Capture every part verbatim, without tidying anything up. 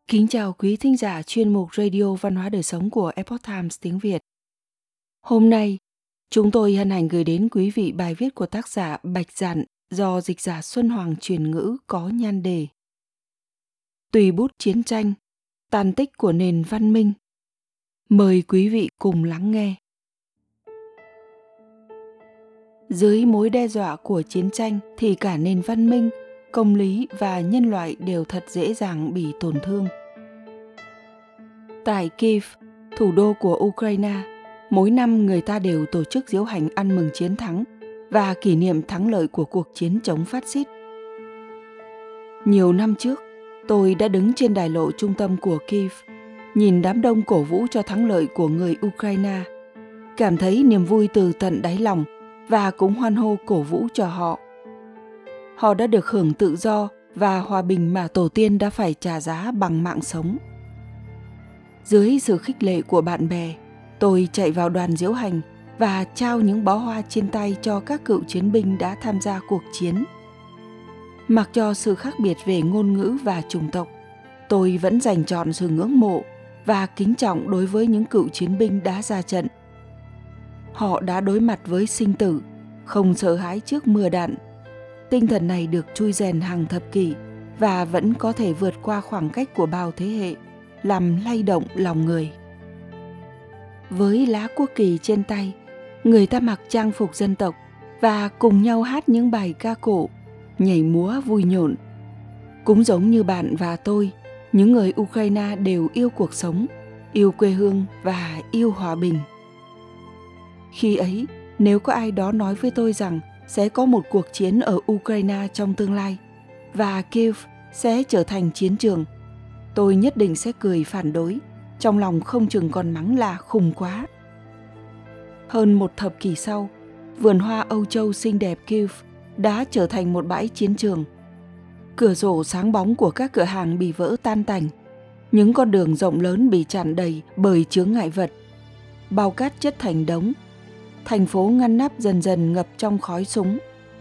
Kính chào quý thính giả chuyên mục Radio Văn hóa Đời Sống của Epoch Times tiếng Việt. Hôm nay, chúng tôi hân hạnh gửi đến quý vị bài viết của tác giả Bạch Dạn do dịch giả Xuân Hoàng truyền ngữ có nhan đề Tùy bút chiến tranh, tàn tích của nền văn minh. Mời quý vị cùng lắng nghe. Dưới mối đe dọa của chiến tranh thì cả nền văn minh, công lý và nhân loại đều thật dễ dàng bị tổn thương. Tại Kyiv, thủ đô của Ukraine, mỗi năm người ta đều tổ chức diễu hành ăn mừng chiến thắng và kỷ niệm thắng lợi của cuộc chiến chống phát xít. Nhiều năm trước, tôi đã đứng trên đài lộ trung tâm của Kyiv, nhìn đám đông cổ vũ cho thắng lợi của người Ukraine, cảm thấy niềm vui từ tận đáy lòng và cũng hoan hô cổ vũ cho họ. Họ đã được hưởng tự do và hòa bình mà tổ tiên đã phải trả giá bằng mạng sống. Dưới sự khích lệ của bạn bè, tôi chạy vào đoàn diễu hành và trao những bó hoa trên tay cho các cựu chiến binh đã tham gia cuộc chiến. Mặc cho sự khác biệt về ngôn ngữ và chủng tộc, tôi vẫn dành trọn sự ngưỡng mộ và kính trọng đối với những cựu chiến binh đã ra trận. Họ đã đối mặt với sinh tử, không sợ hãi trước mưa đạn. Tinh thần này được trui rèn hàng thập kỷ và vẫn có thể vượt qua khoảng cách của bao thế hệ, làm lay động lòng người. Với lá quốc kỳ trên tay, người ta mặc trang phục dân tộc và cùng nhau hát những bài ca cổ, nhảy múa vui nhộn. Cũng giống như bạn và tôi, những người Ukraine đều yêu cuộc sống, yêu quê hương và yêu hòa bình. Khi ấy, nếu có ai đó nói với tôi rằng sẽ có một cuộc chiến ở Ukraine trong tương lai và Kyiv sẽ trở thành chiến trường, tôi nhất định sẽ cười phản đối, trong lòng không chừng còn mắng là khùng quá. Hơn một thập kỷ sau, vườn hoa Âu Châu xinh đẹp Kyiv đã trở thành một bãi chiến trường. Cửa sổ sáng bóng của các cửa hàng bị vỡ tan tành, những con đường rộng lớn bị tràn đầy bởi chướng ngại vật, bao cát chất thành đống, thành phố ngăn nắp dần dần ngập trong khói súng.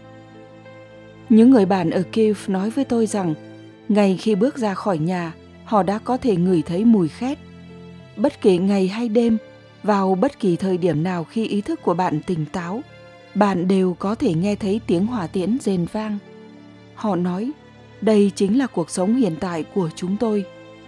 Những người bạn ở Kyiv nói với tôi rằng, ngay khi bước ra khỏi nhà, họ đã có thể ngửi thấy mùi khét. Bất kể ngày hay đêm, vào bất kỳ thời điểm nào khi ý thức của bạn tỉnh táo, bạn đều có thể nghe thấy tiếng hỏa tiễn rền vang. Họ nói, đây chính là cuộc sống hiện tại của chúng tôi.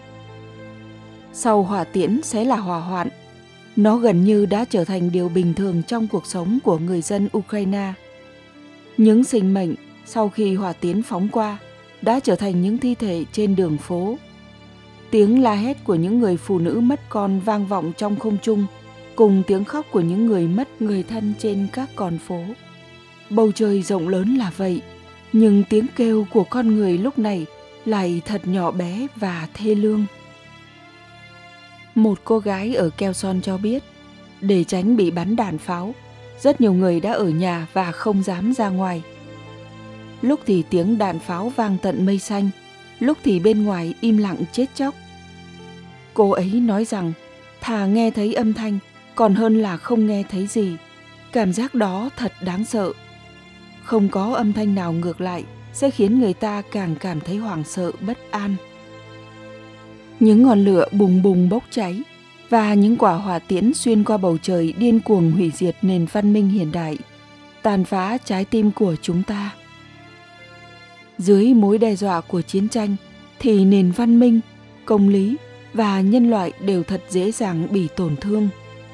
Sau hỏa tiễn sẽ là hỏa hoạn. Nó gần như đã trở thành điều bình thường trong cuộc sống của người dân Ukraine. Những sinh mệnh sau khi hỏa tiễn phóng qua đã trở thành những thi thể trên đường phố. Tiếng la hét của những người phụ nữ mất con vang vọng trong không trung, cùng tiếng khóc của những người mất người thân trên các con phố. Bầu trời rộng lớn là vậy, nhưng tiếng kêu của con người lúc này lại thật nhỏ bé và thê lương. Một cô gái ở Kherson cho biết, để tránh bị bắn đạn pháo, rất nhiều người đã ở nhà và không dám ra ngoài. Lúc thì tiếng đạn pháo vang tận mây xanh, lúc thì bên ngoài im lặng chết chóc. Cô ấy nói rằng, thà nghe thấy âm thanh, còn hơn là không nghe thấy gì. Cảm giác đó thật đáng sợ. Không có âm thanh nào ngược lại sẽ khiến người ta càng cảm thấy hoảng sợ, bất an. Những ngọn lửa bùng bùng bốc cháy và những quả hỏa tiễn xuyên qua bầu trời điên cuồng hủy diệt nền văn minh hiện đại, tàn phá trái tim của chúng ta. Dưới mối đe dọa của chiến tranh thì nền văn minh, công lý và nhân loại đều thật dễ dàng bị tổn thương.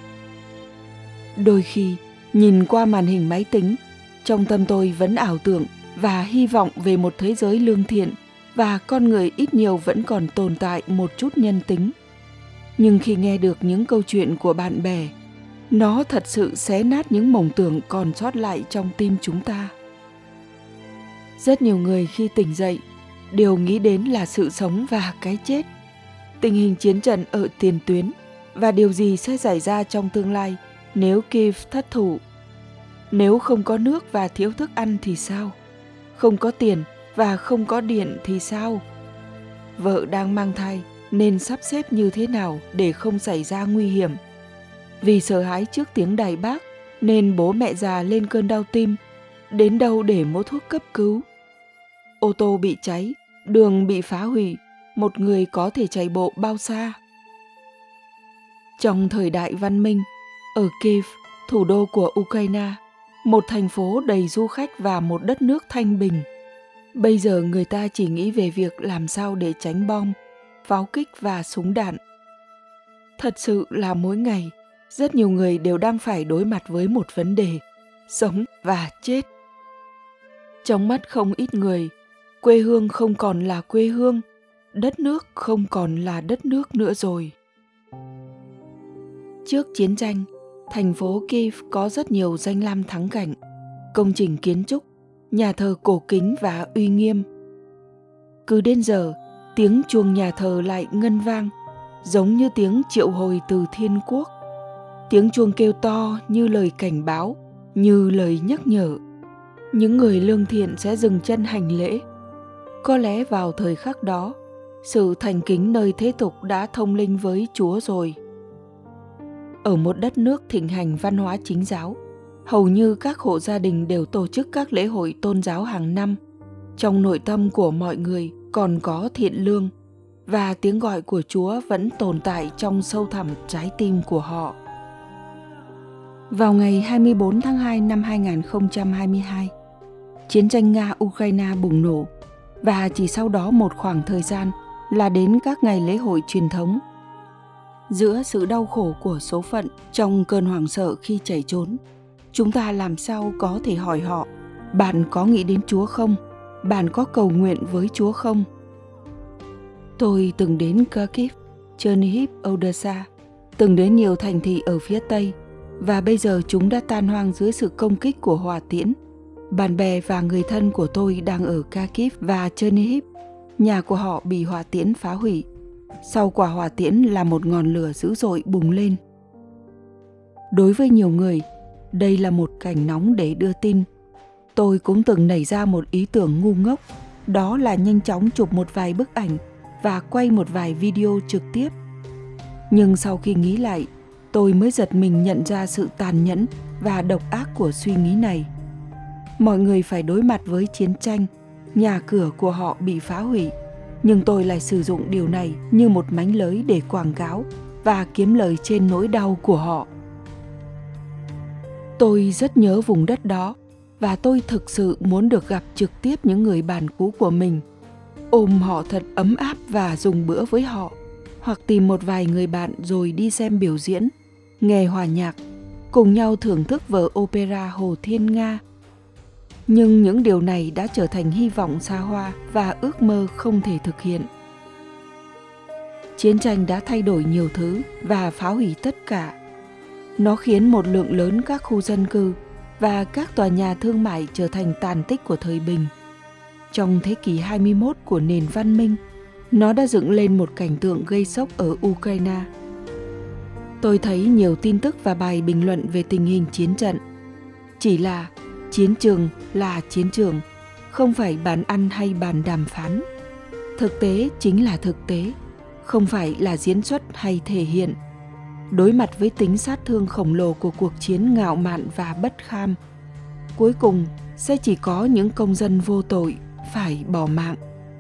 Đôi khi, nhìn qua màn hình máy tính, trong tâm tôi vẫn ảo tưởng và hy vọng về một thế giới lương thiện và con người ít nhiều vẫn còn tồn tại một chút nhân tính. Nhưng khi nghe được những câu chuyện của bạn bè, nó thật sự xé nát những mộng tưởng còn sót lại trong tim chúng ta. Rất nhiều người khi tỉnh dậy đều nghĩ đến là sự sống và cái chết, tình hình chiến trận ở tiền tuyến và điều gì sẽ xảy ra trong tương lai nếu Kyiv thất thủ. Nếu không có nước và thiếu thức ăn thì sao? Không có tiền và không có điện thì sao? Vợ đang mang thai nên sắp xếp như thế nào để không xảy ra nguy hiểm? Vì sợ hãi trước tiếng đài bác nên bố mẹ già lên cơn đau tim, đến đâu để mua thuốc cấp cứu? Ô tô bị cháy, đường bị phá hủy, một người có thể chạy bộ bao xa? Trong thời đại văn minh, ở Kiev, thủ đô của Ukraine, một thành phố đầy du khách và một đất nước thanh bình, bây giờ người ta chỉ nghĩ về việc làm sao để tránh bom, pháo kích và súng đạn. Thật sự là mỗi ngày, rất nhiều người đều đang phải đối mặt với một vấn đề, sống và chết. Trong mắt không ít người, quê hương không còn là quê hương, đất nước không còn là đất nước nữa rồi. Trước chiến tranh, thành phố Kiev có rất nhiều danh lam thắng cảnh, công trình kiến trúc, nhà thờ cổ kính và uy nghiêm. Cứ đến giờ, tiếng chuông nhà thờ lại ngân vang, giống như tiếng triệu hồi từ thiên quốc. Tiếng chuông kêu to như lời cảnh báo, như lời nhắc nhở. Những người lương thiện sẽ dừng chân hành lễ. Có lẽ vào thời khắc đó, sự thành kính nơi thế tục đã thông linh với Chúa rồi. Ở một đất nước thịnh hành văn hóa chính giáo, hầu như các hộ gia đình đều tổ chức các lễ hội tôn giáo hàng năm. Trong nội tâm của mọi người còn có thiện lương, và tiếng gọi của Chúa vẫn tồn tại trong sâu thẳm trái tim của họ. Vào ngày hai mươi bốn tháng hai năm hai nghìn không trăm hai mươi hai, chiến tranh Nga-Ukraine bùng nổ, và chỉ sau đó một khoảng thời gian là đến các ngày lễ hội truyền thống. Giữa sự đau khổ của số phận, trong cơn hoảng sợ khi chạy trốn, chúng ta làm sao có thể hỏi họ, bạn có nghĩ đến Chúa không? Bạn có cầu nguyện với Chúa không? Tôi từng đến Kharkiv, Chernihiv, Odessa, từng đến nhiều thành thị ở phía Tây, và bây giờ chúng đã tan hoang dưới sự công kích của hỏa tiễn. Bạn bè và người thân của tôi đang ở Kharkiv và Chernihiv. Nhà của họ bị hỏa tiễn phá hủy. Sau quả hỏa tiễn là một ngọn lửa dữ dội bùng lên. Đối với nhiều người, đây là một cảnh nóng để đưa tin. Tôi cũng từng nảy ra một ý tưởng ngu ngốc, đó là nhanh chóng chụp một vài bức ảnh và quay một vài video trực tiếp. Nhưng sau khi nghĩ lại, tôi mới giật mình nhận ra sự tàn nhẫn và độc ác của suy nghĩ này. Mọi người phải đối mặt với chiến tranh, nhà cửa của họ bị phá hủy, nhưng tôi lại sử dụng điều này như một mánh lới để quảng cáo và kiếm lời trên nỗi đau của họ. Tôi rất nhớ vùng đất đó, và tôi thực sự muốn được gặp trực tiếp những người bạn cũ của mình, ôm họ thật ấm áp và dùng bữa với họ, hoặc tìm một vài người bạn rồi đi xem biểu diễn, nghe hòa nhạc, cùng nhau thưởng thức vở opera Hồ Thiên Nga. Nhưng những điều này đã trở thành hy vọng xa hoa và ước mơ không thể thực hiện. Chiến tranh đã thay đổi nhiều thứ và phá hủy tất cả. Nó khiến một lượng lớn các khu dân cư và các tòa nhà thương mại trở thành tàn tích của thời bình. Trong thế kỷ hai mươi mốt của nền văn minh, nó đã dựng lên một cảnh tượng gây sốc ở Ukraine. Tôi thấy nhiều tin tức và bài bình luận về tình hình chiến trận. Chỉ là chiến trường là chiến trường, không phải bàn ăn hay bàn đàm phán. Thực tế chính là thực tế, không phải là diễn xuất hay thể hiện. Đối mặt với tính sát thương khổng lồ của cuộc chiến ngạo mạn và bất kham, cuối cùng sẽ chỉ có những công dân vô tội phải bỏ mạng.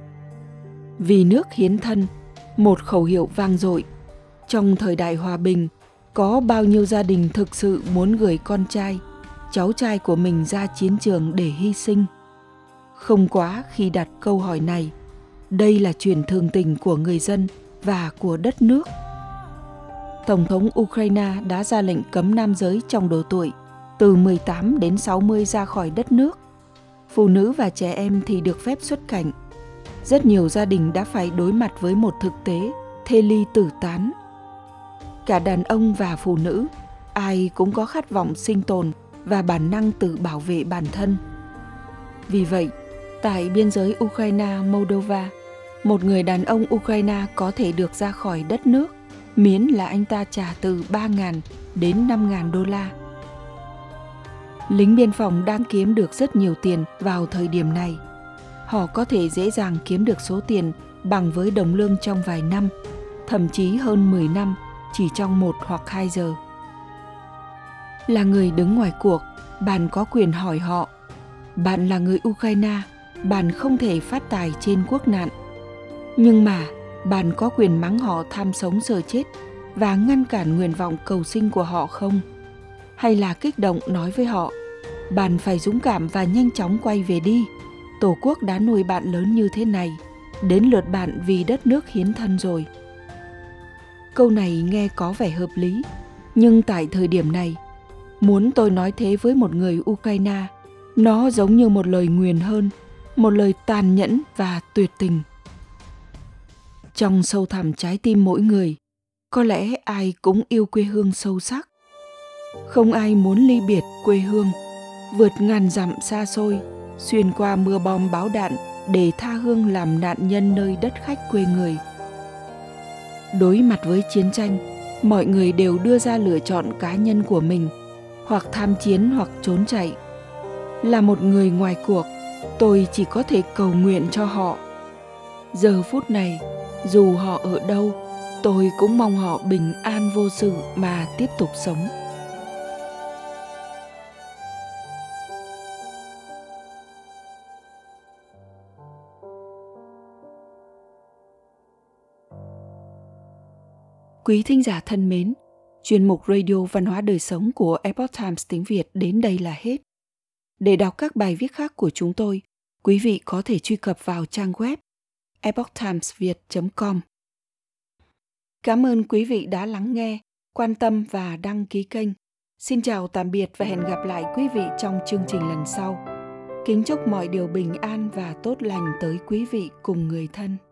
Vì nước hiến thân, một khẩu hiệu vang dội. Trong thời đại hòa bình, có bao nhiêu gia đình thực sự muốn gửi con trai, cháu trai của mình ra chiến trường để hy sinh? Không quá khi đặt câu hỏi này. Đây là chuyện thường tình của người dân và của đất nước. Tổng thống Ukraine đã ra lệnh cấm nam giới trong độ tuổi từ mười tám đến sáu mươi ra khỏi đất nước. Phụ nữ và trẻ em thì được phép xuất cảnh. Rất nhiều gia đình đã phải đối mặt với một thực tế thê ly tử tán. Cả đàn ông và phụ nữ, ai cũng có khát vọng sinh tồn và bản năng tự bảo vệ bản thân. Vì vậy, tại biên giới Ukraine-Moldova, một người đàn ông Ukraine có thể được ra khỏi đất nước miễn là anh ta trả từ ba nghìn đến năm nghìn đô la. Lính biên phòng đang kiếm được rất nhiều tiền vào thời điểm này. Họ có thể dễ dàng kiếm được số tiền bằng với đồng lương trong vài năm, thậm chí hơn mười năm chỉ trong một hoặc hai giờ. Là người đứng ngoài cuộc, bạn có quyền hỏi họ. Bạn là người Ukraine, bạn không thể phát tài trên quốc nạn. Nhưng mà Bạn có quyền mắng họ tham sống sợ chết và ngăn cản nguyện vọng cầu sinh của họ không? Hay là kích động nói với họ, bạn phải dũng cảm và nhanh chóng quay về đi. Tổ quốc đã nuôi bạn lớn như thế này, đến lượt bạn vì đất nước hiến thân rồi. Câu này nghe có vẻ hợp lý, nhưng tại thời điểm này, muốn tôi nói thế với một người Ukraine, nó giống như một lời nguyền hơn, một lời tàn nhẫn và tuyệt tình. Trong sâu thẳm trái tim mỗi người, có lẽ ai cũng yêu quê hương sâu sắc. Không ai muốn ly biệt quê hương, vượt ngàn dặm xa xôi, xuyên qua mưa bom bão đạn để tha hương làm nạn nhân nơi đất khách quê người. Đối mặt với chiến tranh, mọi người đều đưa ra lựa chọn cá nhân của mình, hoặc tham chiến hoặc trốn chạy. Là một người ngoài cuộc, tôi chỉ có thể cầu nguyện cho họ. Giờ phút này, dù họ ở đâu, tôi cũng mong họ bình an vô sự mà tiếp tục sống. Quý thính giả thân mến, chuyên mục Radio Văn hóa Đời Sống của Epoch Times tiếng Việt đến đây là hết. Để đọc các bài viết khác của chúng tôi, quý vị có thể truy cập vào trang web epoch times viet chấm com. Cảm ơn quý vị đã lắng nghe, quan tâm và đăng ký kênh. Xin chào tạm biệt và hẹn gặp lại quý vị trong chương trình lần sau. Kính chúc mọi điều bình an và tốt lành tới quý vị cùng người thân.